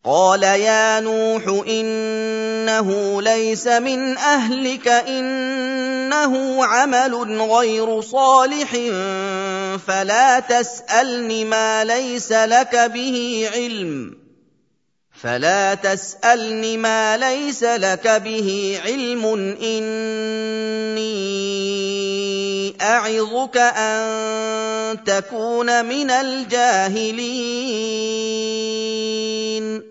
قَالَ يَا نُوحُ إِنَّهُ لَيْسَ مِنْ أَهْلِكَ ۖ إِنَّهُ عَمَلٌ غَيْرُ صَالِحٍ فَلَا تَسْأَلْنِ مَا لَيْسَ لَكَ بِهِ عِلْمٌ ۖ إِنِّي أَعِظُكَ أَن تَكُونَ مِنَ الْجَاهِلِينَ